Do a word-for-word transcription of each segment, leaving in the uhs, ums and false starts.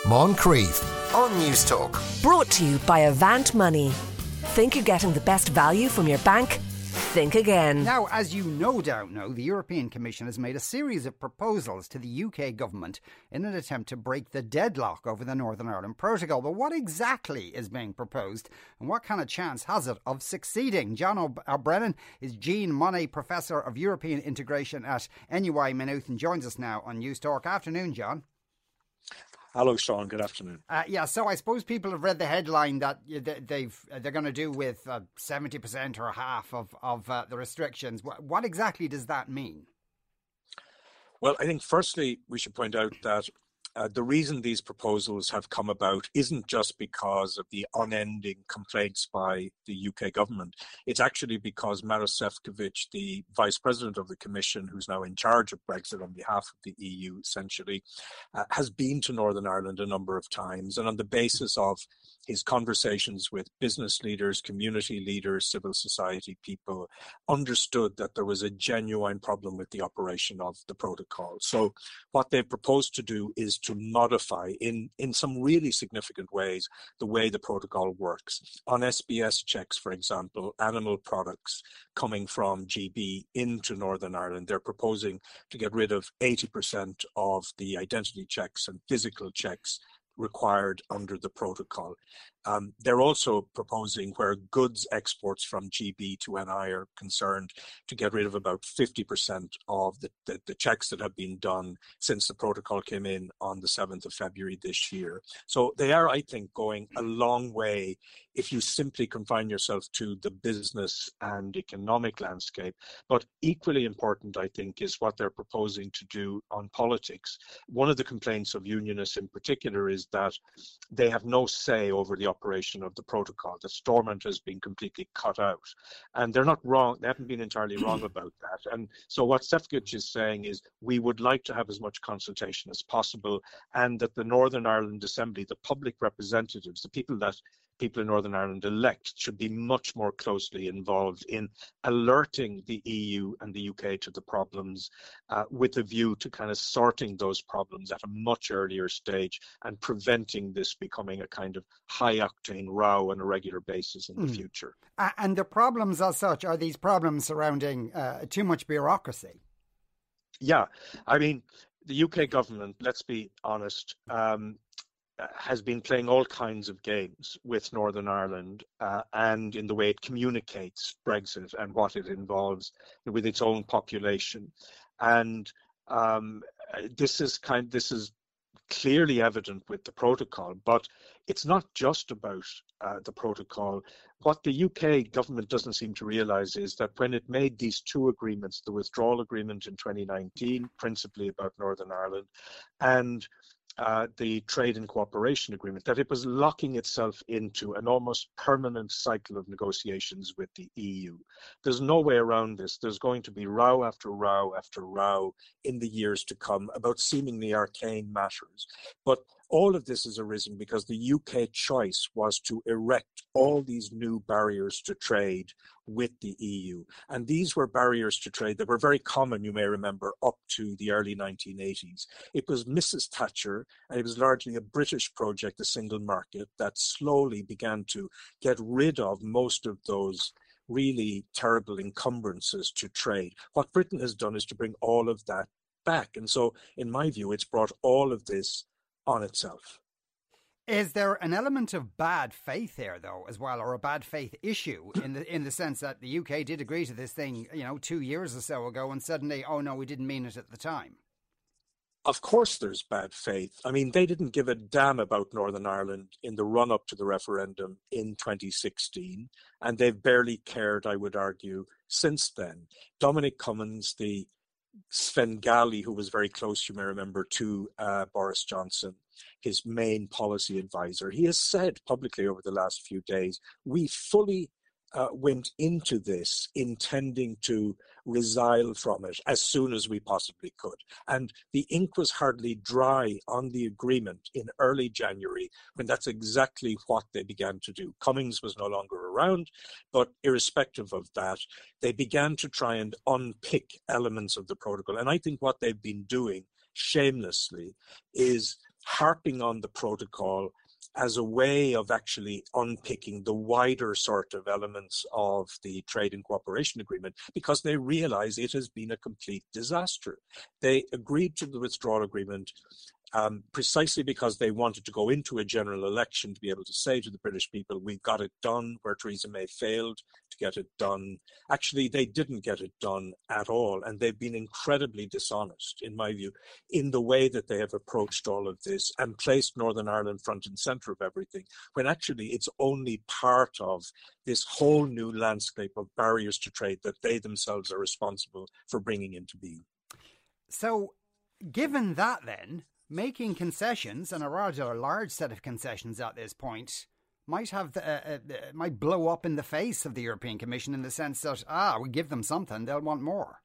Moncrief on News Talk. Brought to you by Avant Money. Think you're getting the best value from your bank? Think again. Now, as you no doubt know, the European Commission has made a series of proposals to the U K government in an attempt to break the deadlock over the Northern Ireland Protocol. But what exactly is being proposed and what kind of chance has it of succeeding? John O'Brien is Jean Monnet Professor of European Integration at N U I Maynooth and joins us now on News Talk. Afternoon, John. Hello, Sean. Good afternoon. Uh, yeah, so I suppose people have read the headline that they've they're going to do with uh, seventy percent or half of of uh, the restrictions. What, what exactly does that mean? Well, I think firstly we should point out that uh, the reason these proposals have come about isn't just because of the unending complaints by the U K government. It's actually because Maroš Šefčovič, the Vice President of the Commission, who's now in charge of Brexit on behalf of the E U, essentially, uh, has been to Northern Ireland a number of times. And on the basis of his conversations with business leaders, community leaders, civil society people, understood that there was a genuine problem with the operation of the protocol. So what they've proposed to do is to modify in, in some really significant ways the way the protocol works. On S B S checks, for example, animal products coming from G B into Northern Ireland, they're proposing to get rid of eighty percent of the identity checks and physical checks required under the protocol. Um, they're also proposing, where goods exports from G B to N I are concerned, to get rid of about fifty percent of the, the, the checks that have been done since the protocol came in on the seventh of February this year. So they are, I think, going a long way if you simply confine yourself to the business and economic landscape. But equally important, I think, is what they're proposing to do on politics. One of the complaints of unionists in particular is that they have no say over the operation of the protocol, that Stormont has been completely cut out. And they're not wrong, they haven't been entirely wrong about that. And so what Šefčovič is saying is we would like to have as much consultation as possible, and that the Northern Ireland Assembly, the public representatives, the people that people in Northern Ireland elect, should be much more closely involved in alerting the E U and the U K to the problems uh, with a view to kind of sorting those problems at a much earlier stage and preventing this becoming a kind of high-octane row on a regular basis in mm. the future. Uh, and the problems as such, are these problems surrounding uh, too much bureaucracy? Yeah, I mean, the U K government, let's be honest, um, has been playing all kinds of games with Northern Ireland uh, and in the way it communicates Brexit and what it involves with its own population. And um, this is kind this is clearly evident with the protocol, but it's not just about uh, the protocol. What the U K government doesn't seem to realise is that when it made these two agreements, the withdrawal agreement in twenty nineteen, principally about Northern Ireland, and Uh, the Trade and Cooperation Agreement, that it was locking itself into an almost permanent cycle of negotiations with the E U. There's no way around this. There's going to be row after row after row in the years to come about seemingly arcane matters. But all of this has arisen because the U K choice was to erect all these new barriers to trade with the E U. And these were barriers to trade that were very common, you may remember, up to the early nineteen eighties. It was Missus Thatcher, and it was largely a British project, the single market, that slowly began to get rid of most of those really terrible encumbrances to trade. What Britain has done is to bring all of that back. And so, in my view, it's brought all of this on itself. Is there an element of bad faith here, though, as well, or a bad faith issue in the in the sense that the U K did agree to this thing, you know, two years or so ago, and suddenly, oh no, we didn't mean it at the time? Of course there's bad faith. I mean, they didn't give a damn about Northern Ireland in the run-up to the referendum in twenty sixteen, and they've barely cared, I would argue, since then. Dominic Cummings, the Svengali, who was very close, you may remember, to uh, Boris Johnson, his main policy advisor, he has said publicly over the last few days, we fully uh, went into this intending to resile from it as soon as we possibly could. And the ink was hardly dry on the agreement in early January when that's exactly what they began to do. Cummings was no longer around, but irrespective of that, they began to try and unpick elements of the protocol. And I think what they've been doing shamelessly is harping on the protocol as a way of actually unpicking the wider sort of elements of the trade and cooperation agreement, because they realize it has been a complete disaster. They agreed to the withdrawal agreement Um, precisely because they wanted to go into a general election to be able to say to the British people, we got it done, where Theresa May failed to get it done. Actually, they didn't get it done at all, and they've been incredibly dishonest, in my view, in the way that they have approached all of this and placed Northern Ireland front and centre of everything, when actually it's only part of this whole new landscape of barriers to trade that they themselves are responsible for bringing into being. So, given that then, making concessions, and a rather large set of concessions at this point, might have the, uh, uh, might blow up in the face of the European Commission in the sense that, ah, we give them something, they'll want more.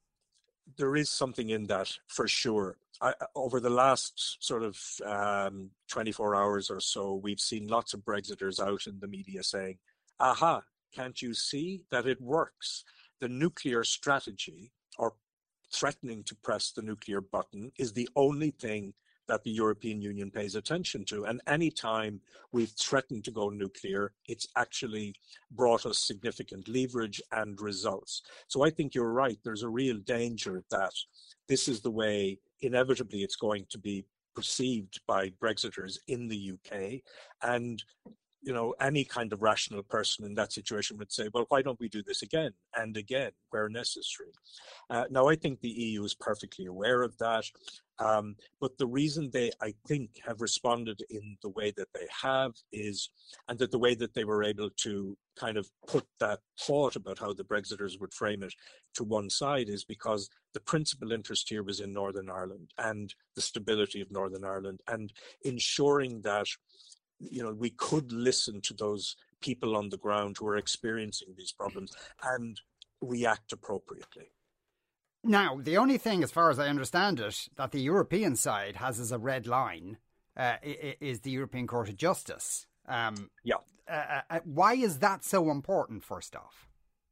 There is something in that, for sure. I, over the last sort of um, twenty-four hours or so, we've seen lots of Brexiters out in the media saying, aha, can't you see that it works? The nuclear strategy, or threatening to press the nuclear button, is the only thing that the European Union pays attention to. And any time we've threatened to go nuclear, it's actually brought us significant leverage and results. So I think you're right. There's a real danger that this is the way, inevitably, it's going to be perceived by Brexiters in the U K. And you know, any kind of rational person in that situation would say, well, why don't we do this again and again where necessary? Uh, now, I think the E U is perfectly aware of that. Um, but the reason they, I think, have responded in the way that they have is, and that the way that they were able to kind of put that thought about how the Brexiters would frame it to one side, is because the principal interest here was in Northern Ireland and the stability of Northern Ireland, and ensuring that, you know, we could listen to those people on the ground who are experiencing these problems and react appropriately. Now, the only thing, as far as I understand it, that the European side has as a red line uh, is the European Court of Justice. Um, yeah. Uh, uh, why is that so important, first off?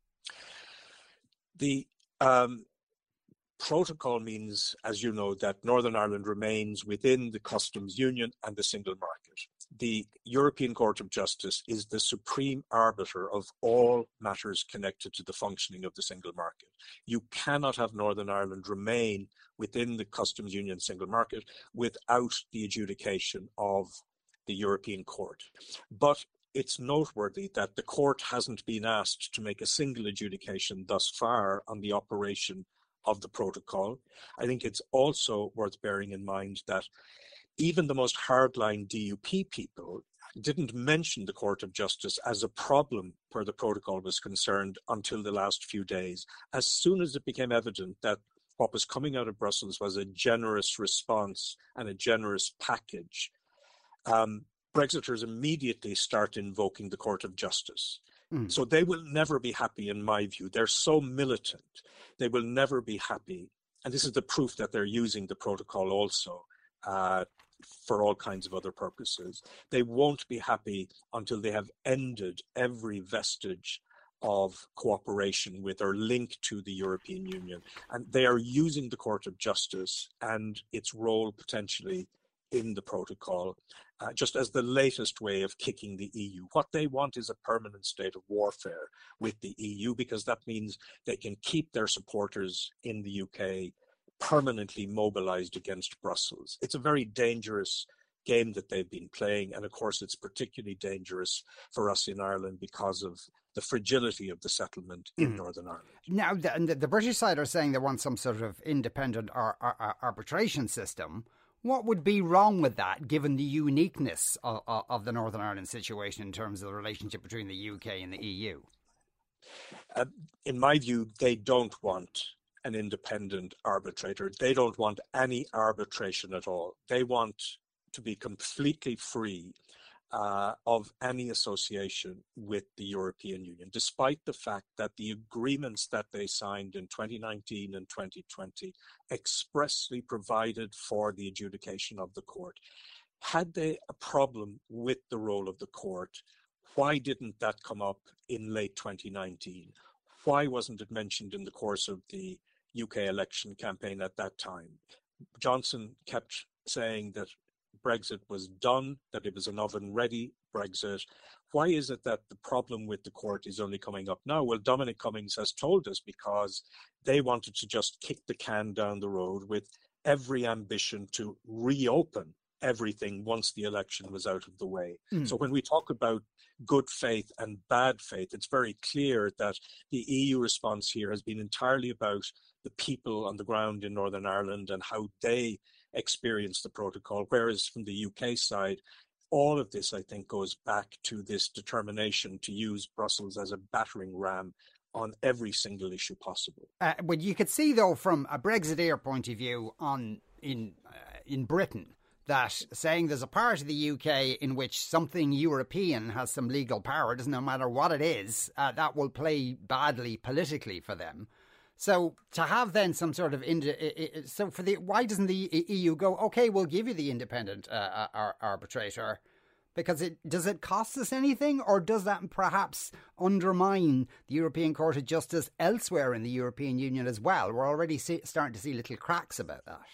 The um, protocol means, as you know, that Northern Ireland remains within the customs union and the single market. The European Court of Justice is the supreme arbiter of all matters connected to the functioning of the single market. You cannot have Northern Ireland remain within the customs union single market without the adjudication of the European Court. But it's noteworthy that the court hasn't been asked to make a single adjudication thus far on the operation of the protocol. I think it's also worth bearing in mind that even the most hardline D U P people didn't mention the Court of Justice as a problem where the protocol was concerned until the last few days. As soon as it became evident that what was coming out of Brussels was a generous response and a generous package, um, Brexiters immediately start invoking the Court of Justice. Mm. So they will never be happy, in my view. They're so militant. They will never be happy. And this is the proof that they're using the protocol also uh, for all kinds of other purposes. They won't be happy until they have ended every vestige of cooperation with or link to the European Union. And they are using the Court of Justice and its role potentially in the protocol uh, just as the latest way of kicking the E U. What they want is a permanent state of warfare with the E U, because that means they can keep their supporters in the U K permanently mobilized against Brussels. It's a very dangerous game that they've been playing, and of course it's particularly dangerous for us in Ireland because of the fragility of the settlement in mm. Northern Ireland. Now, the, the British side are saying they want some sort of independent ar- ar- arbitration system. What would be wrong with that, given the uniqueness of, of the Northern Ireland situation in terms of the relationship between the U K and the E U? Uh, in my view, they don't want an independent arbitrator. They don't want any arbitration at all. They want to be completely free uh, of any association with the European Union, despite the fact that the agreements that they signed in twenty nineteen and twenty twenty expressly provided for the adjudication of the court. Had they a problem with the role of the court, why didn't that come up in late twenty nineteen? Why wasn't it mentioned in the course of the U K election campaign at that time? Johnson kept saying that Brexit was done, that it was an oven-ready Brexit. Why is it that the problem with the court is only coming up now? Well, Dominic Cummings has told us because they wanted to just kick the can down the road with every ambition to reopen everything once the election was out of the way. Mm. So when we talk about good faith and bad faith, it's very clear that the E U response here has been entirely about the people on the ground in Northern Ireland and how they experience the protocol, whereas from the U K side, all of this, I think, goes back to this determination to use Brussels as a battering ram on every single issue possible. Uh, but you could see, though, from a Brexiteer point of view on in uh, in Britain, that saying there's a part of the U K in which something European has some legal power, doesn't no matter what it is, uh, that will play badly politically for them. So to have then some sort of indi- so for the why doesn't the E U go, okay, we'll give you the independent uh, ar- arbitrator, because it does it cost us anything, or does that perhaps undermine the European Court of Justice elsewhere in the European Union as well? We're already see- starting to see little cracks about that.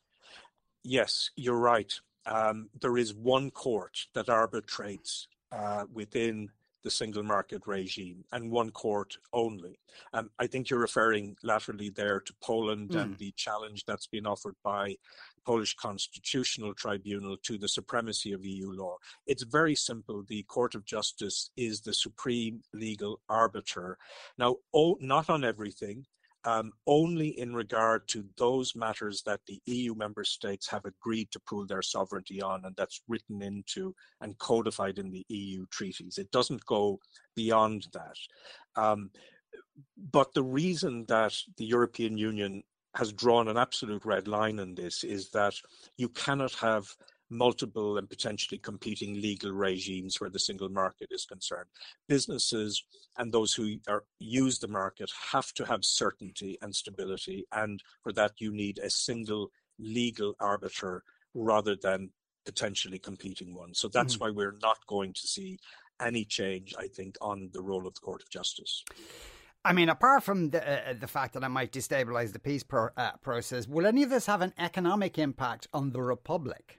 Yes, you're right. Um, there is one court that arbitrates uh, within the single market regime, and one court only. Um, I think you're referring laterally there to Poland mm. and the challenge that's been offered by the Polish Constitutional Tribunal to the supremacy of E U law. It's very simple. The Court of Justice is the supreme legal arbiter. Now, oh, not on everything. Um, only in regard to those matters that the E U member states have agreed to pool their sovereignty on, and that's written into and codified in the E U treaties. It doesn't go beyond that. Um, but the reason that the European Union has drawn an absolute red line in this is that you cannot have multiple and potentially competing legal regimes where the single market is concerned. Businesses and those who are, use the market have to have certainty and stability, and for that you need a single legal arbiter rather than potentially competing ones. So that's mm-hmm. why we're not going to see any change, I think, on the role of the Court of Justice. I mean, apart from the, uh, the fact that it might destabilise the peace pro- uh, process, will any of this have an economic impact on the Republic?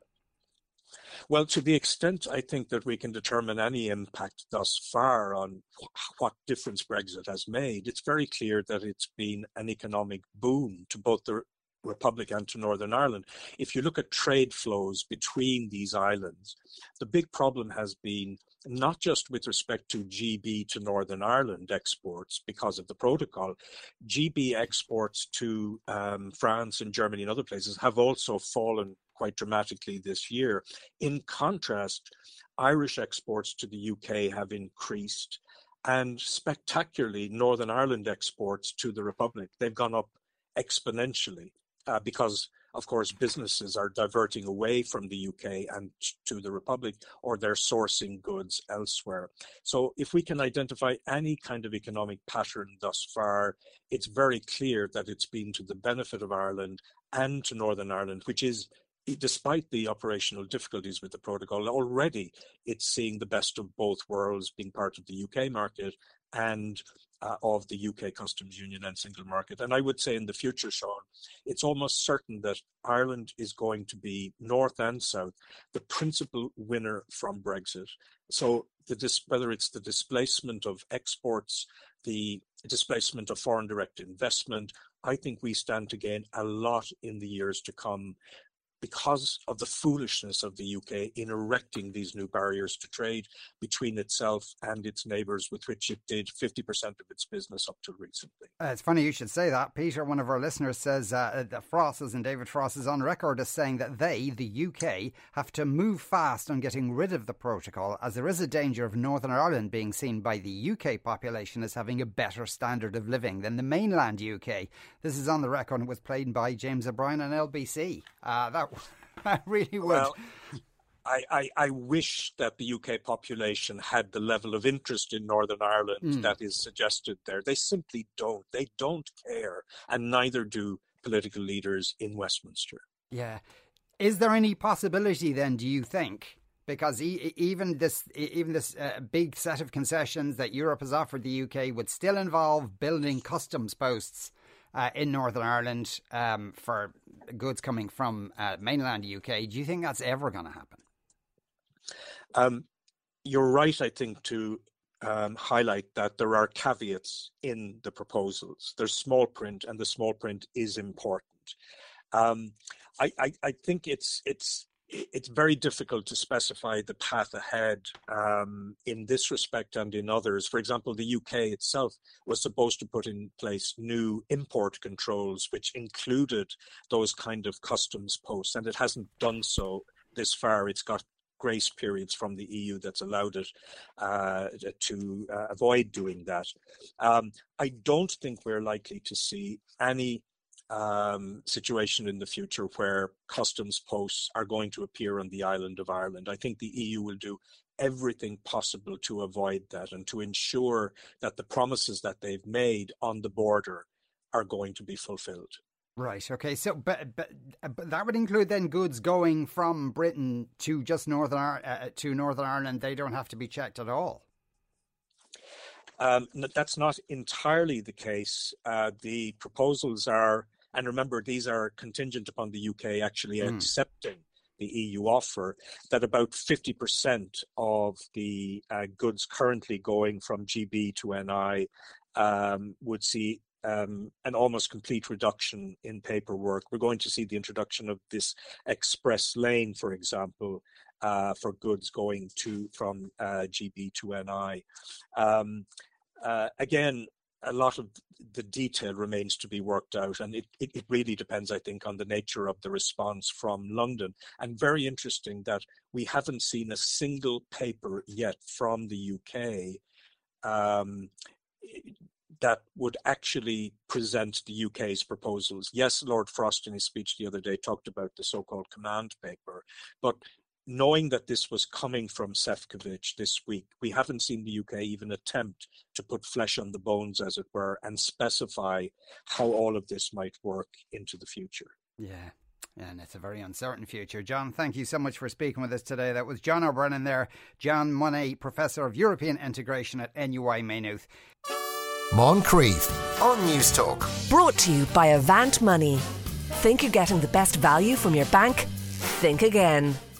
Well, to the extent I think that we can determine any impact thus far on what difference Brexit has made, it's very clear that it's been an economic boon to both the Republic and to Northern Ireland. If you look at trade flows between these islands, the big problem has been not just with respect to G B to Northern Ireland exports because of the protocol. G B exports to um, France and Germany and other places have also fallen quite dramatically this year. In contrast, Irish exports to the U K have increased, and spectacularly, Northern Ireland exports to the Republic, they've gone up exponentially uh, because, of course, businesses are diverting away from the U K and to the Republic, or they're sourcing goods elsewhere. So if we can identify any kind of economic pattern thus far, it's very clear that it's been to the benefit of Ireland and to Northern Ireland, which is, despite the operational difficulties with the protocol, already it's seeing the best of both worlds, being part of the U K market and uh, of the U K customs union and single market. And I would say in the future, Sean, it's almost certain that Ireland is going to be, north and south, the principal winner from Brexit. So the dis- whether it's the displacement of exports, the displacement of foreign direct investment, I think we stand to gain a lot in the years to come, because of the foolishness of the U K in erecting these new barriers to trade between itself and its neighbours, with which it did fifty percent of its business up till recently. Uh, it's funny you should say that. Peter, one of our listeners, says uh, that Frost is, and David Frost is on record as saying that they, the U K, have to move fast on getting rid of the protocol, as there is a danger of Northern Ireland being seen by the U K population as having a better standard of living than the mainland U K. This is on the record and was played by James O'Brien on L B C. Uh, that I really would. Well, I, I, I wish that the U K population had the level of interest in Northern Ireland mm. that is suggested there. They simply don't. They don't care, and neither do political leaders in Westminster. Yeah. Is there any possibility then, do you think, because e- even this even this uh, big set of concessions that Europe has offered the U K would still involve building customs posts uh, in Northern Ireland um, for goods coming from uh, mainland U K. Do you think that's ever going to happen? Um, you're right, I think, to um, highlight that there are caveats in the proposals. There's small print, and the small print is important. Um, I, I, I think it's it's it's very difficult to specify the path ahead um, in this respect and in others. For example, the U K itself was supposed to put in place new import controls, which included those kind of customs posts, and it hasn't done so this far. It's got grace periods from the E U that's allowed it uh, to uh, avoid doing that. Um, I don't think we're likely to see any um, situation in the future where customs posts are going to appear on the island of Ireland. I think the E U will do everything possible to avoid that and to ensure that the promises that they've made on the border are going to be fulfilled. Right. Okay. So, but, but but that would include then goods going from Britain to just Northern uh, to Northern Ireland. They don't have to be checked at all. Um, that's not entirely the case. Uh, the proposals are, and remember, these are contingent upon the U K actually mm. accepting the E U offer, that about fifty percent of the uh, goods currently going from G B to N I um, would see Um, an almost complete reduction in paperwork. We're going to see the introduction of this express lane, for example, uh, for goods going to from uh, G B to N I. Um, uh, again, a lot of the detail remains to be worked out, and it, it, it really depends, I think, on the nature of the response from London. And very interesting that we haven't seen a single paper yet from the U K um, that would actually present the U K's proposals. Yes, Lord Frost in his speech the other day talked about the so-called command paper, but knowing that this was coming from Šefčovič this week, we haven't seen the U K even attempt to put flesh on the bones, as it were, and specify how all of this might work into the future. Yeah. And it's a very uncertain future. John, thank you so much for speaking with us today. That was John O'Brennan there, John Monaghan, Professor of European Integration at N U I Maynooth. Moncrief on News Talk. Brought to you by Avant Money. Think you're getting the best value from your bank? Think again.